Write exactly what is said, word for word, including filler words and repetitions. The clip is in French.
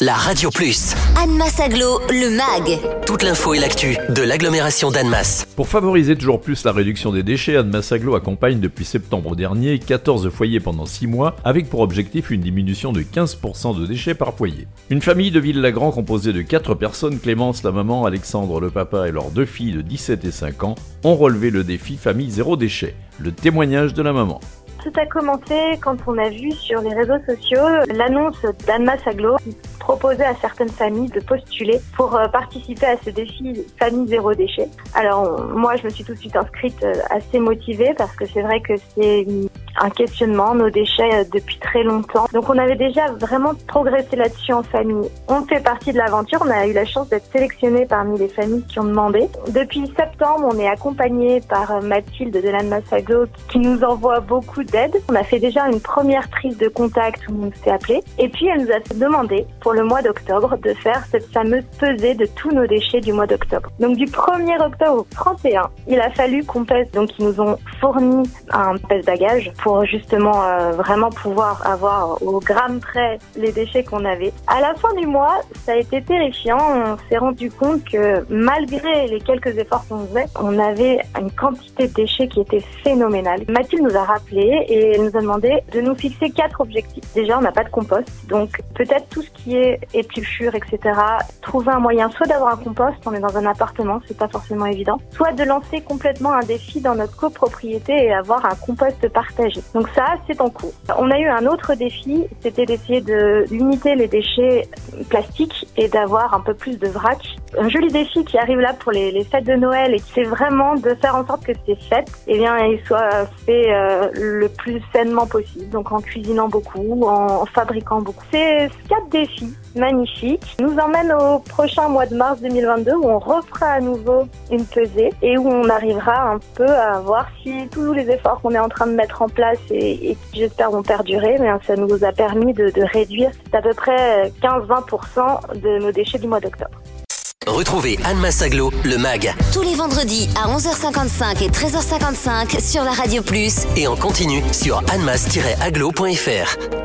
la Radio Plus. Annemasse Agglo, le mag. Toute l'info et l'actu de l'agglomération d'Annemasse. Pour favoriser toujours plus la réduction des déchets, Annemasse Agglo accompagne depuis septembre dernier quatorze foyers pendant six mois, avec pour objectif une diminution de quinze pour cent de déchets par foyer. Une famille de Ville-Lagrand composée de quatre personnes, Clémence la maman, Alexandre le papa et leurs deux filles de dix-sept et cinq ans, ont relevé le défi Famille Zéro Déchet. Le témoignage de la maman. Tout a commencé quand on a vu sur les réseaux sociaux l'annonce d'Annemasse Agglo qui proposait à certaines familles de postuler pour participer à ce défi Famille Zéro Déchet. Alors moi je me suis tout de suite inscrite assez motivée parce que c'est vrai que c'est un questionnement, nos déchets depuis très longtemps. Donc on avait déjà vraiment progressé là-dessus en famille. On fait partie de l'aventure, on a eu la chance d'être sélectionnés parmi les familles qui ont demandé. Depuis septembre, on est accompagné par Mathilde de l'Annemasse Agglo qui nous envoie beaucoup d'aide. On a fait déjà une première prise de contact où on s'est appelé et puis elle nous a demandé pour le mois d'octobre de faire cette fameuse pesée de tous nos déchets du mois d'octobre. Donc du premier octobre au trente et un, il a fallu qu'on pèse. Donc ils nous ont fourni un pèse-bagages pour justement euh, vraiment pouvoir avoir au gramme près les déchets qu'on avait. À la fin du mois, ça a été terrifiant. On s'est rendu compte que malgré les quelques efforts qu'on faisait, on avait une quantité de déchets qui était phénoménale. Mathilde nous a rappelé et elle nous a demandé de nous fixer quatre objectifs. Déjà, on n'a pas de compost, donc peut-être tout ce qui est épluchure, et cetera. Trouver un moyen soit d'avoir un compost, on est dans un appartement, c'est pas forcément évident, soit de lancer complètement un défi dans notre copropriété et avoir un compost partagé. Donc ça, c'est en cours. On a eu un autre défi, c'était d'essayer de limiter les déchets plastiques et d'avoir un peu plus de vrac. Un joli défi qui arrive là pour les, les fêtes de Noël et c'est vraiment de faire en sorte que ces fêtes, eh bien, elles soient faites euh, le plus sainement possible. Donc en cuisinant beaucoup, en, en fabriquant beaucoup. Ces quatre défis magnifiques nous emmènent au prochain mois de mars deux mille vingt-deux où on refera à nouveau une pesée et où on arrivera un peu à voir si tous les efforts qu'on est en train de mettre en place et, et qui j'espère vont perdurer, mais ça nous a permis de, de réduire d'à peu près quinze à vingt pour cent de nos déchets du mois d'octobre. Retrouvez Annemasse Agglo, le mag. Tous les vendredis à onze heures cinquante-cinq et treize heures cinquante-cinq sur la Radio Plus. Et en continu sur annemasse tiret agglo point f r.